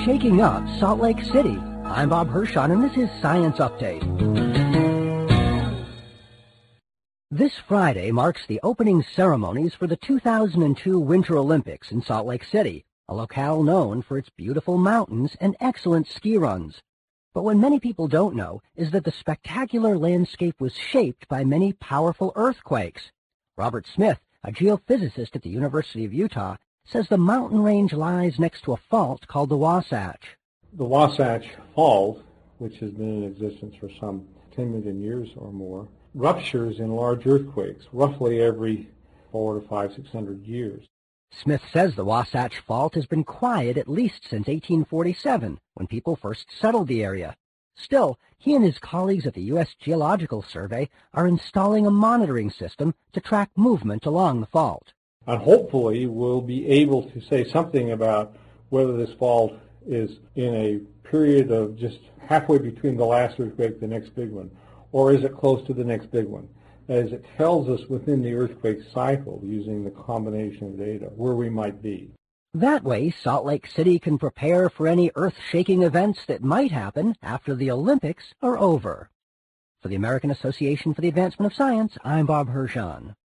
shaking up Salt Lake City. I'm Bob Hirschon, and this is Science Update. This Friday marks the opening ceremonies for the 2002 Winter Olympics in Salt Lake City, a locale known for its beautiful mountains and excellent ski runs. But what many people don't know is that the spectacular landscape was shaped by many powerful earthquakes. Robert Smith, a geophysicist at the University of Utah, says the mountain range lies next to a fault called the Wasatch. The Wasatch Fault, which has been in existence for some 10 million years or more, ruptures in large earthquakes, roughly every 400 to 500, 600 years. Smith says the Wasatch Fault has been quiet at least since 1847, when people first settled the area. Still, he and his colleagues at the U.S. Geological Survey are installing a monitoring system to track movement along the fault. And hopefully we'll be able to say something about whether this fault is in a period of just halfway between the last earthquake and the next big one, or is it close to the next big one? As it tells us within the earthquake cycle, using the combination of data, where we might be. That way, Salt Lake City can prepare for any earth-shaking events that might happen after the Olympics are over. For the American Association for the Advancement of Science, I'm Bob Hirschon.